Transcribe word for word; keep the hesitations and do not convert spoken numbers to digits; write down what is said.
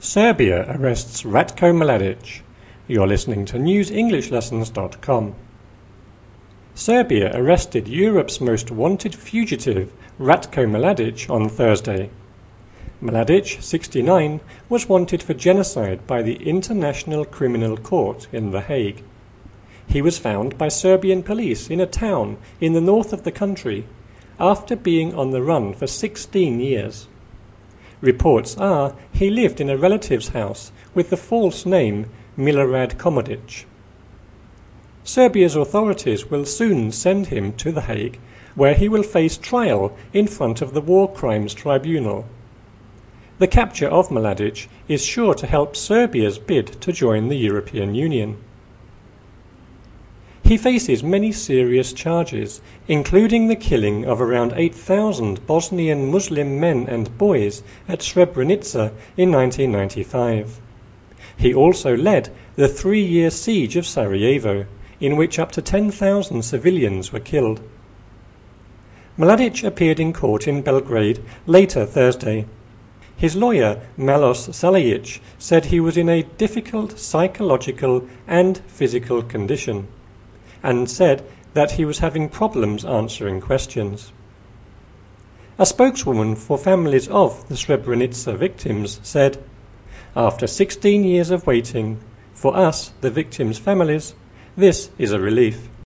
Serbia arrests Ratko Mladic. You're listening to news english lessons dot com. Serbia arrested Europe's most wanted fugitive, Ratko Mladic, on Thursday. Mladic, sixty-nine, was wanted for genocide by the International Criminal Court in The Hague. He was found by Serbian police in a town in the north of the country after being on the run for sixteen years. Reports are he lived in a relative's house with the false name Milorad Komodic. Serbia's authorities will soon send him to The Hague, where he will face trial in front of the War Crimes Tribunal. The capture of Mladic is sure to help Serbia's bid to join the European Union. He faces many serious charges, including the killing of around eight thousand Bosnian Muslim men and boys at Srebrenica in nineteen ninety-five. He also led the three-year siege of Sarajevo, in which up to ten thousand civilians were killed. Mladic appeared in court in Belgrade later Thursday. His lawyer, Malos Salajic, said he was in a difficult psychological and physical condition, and said that he was having problems answering questions. A spokeswoman for families of the Srebrenica victims said, "After sixteen years of waiting, for us, the victims' families, this is a relief."